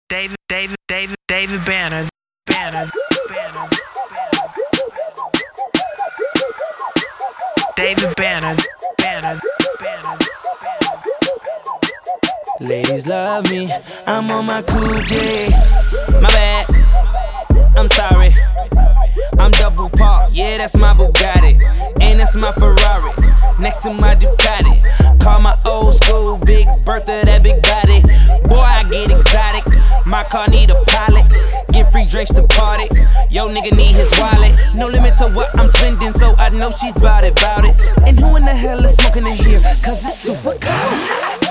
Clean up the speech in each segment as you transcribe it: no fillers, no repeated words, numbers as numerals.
David Banner. David Banner. Ladies love me, I'm on my cool J. My bad, I'm sorry. I'm double parked, yeah, that's my Bugatti. And that's my Ferrari, next to my Ducati. Call my old school Big Bertha, that big body. Boy, I get exotic, my car need a pilot. Get free drinks to party, yo nigga need his wallet. No limit to what I'm spending, so I know she's bout it. And who in the hell is smoking in here, cause it's super cold.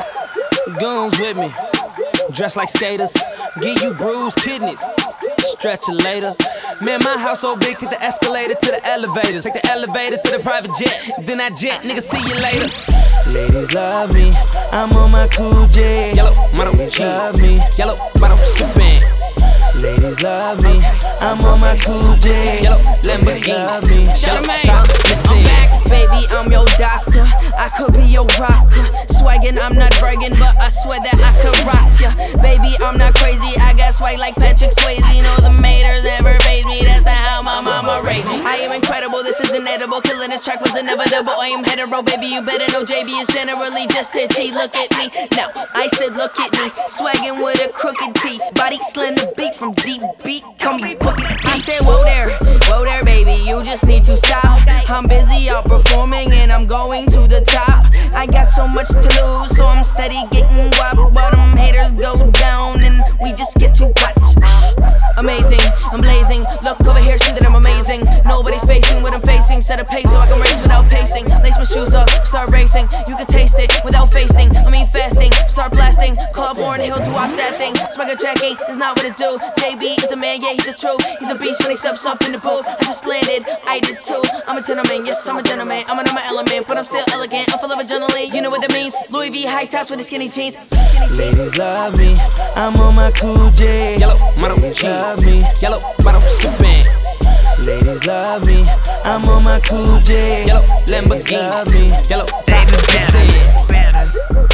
Guns with me, dress like skaters, give you bruised kidneys, stretch it later. Man, my house so big, take the escalator to the elevators, take the elevator to the private jet, then I jet, nigga, see you later. Ladies love me, I'm on my cool J. Yellow, model, ladies love me, yellow, model, sippin'. Ladies love me, I'm on my cool J. Yellow, Lamborghini, love me, yellow, top, listen. I'm back, baby, I'm your doctor. I could be your rocker. Swaggin', I'm not bragging, but I swear that I could rock ya. Baby, I'm not crazy, I got swag like Patrick Swayze. You know the haters never phase me, that's not how my mama raised me. I am incredible, this is inedible. Killing this track was inevitable. I am hetero, baby, you better know JB is generally just itchy. Look at me, now I said look at me. Swaggin' with a crooked T. Body slender beat from deep beat, call me Booker T. I said whoa there, baby, you just need to stop. I'm busy out performing and I'm going to the top. I got so much to lose, so I'm steady getting wop. But them haters go down and we just get to watch. Amazing, I'm blazing. Look over here, see that I'm amazing. Nobody's facing what I'm facing. Set a pace so I can race without pacing. Lace my shoes up, start racing. You can taste it without fasting. I mean fasting, start blasting. Call up Warren Hill, do up that thing. Swagger checking is not what it do. JB is a man, yeah, he's a true. He's a beast when he steps up in the booth. I just landed, I did too. I'm a gentleman, yes, I'm a gentleman. I'm in my element, but I'm still elegant. I'm full of adrenaline, you know what that means. Louis V high tops with the skinny jeans. Ladies love me, I'm on my cool J. Yellow, model, love me, yellow, model, sippin'. Ladies love me, I'm on my cool J. Yellow, Lamborghini, love me, yellow, David Banner.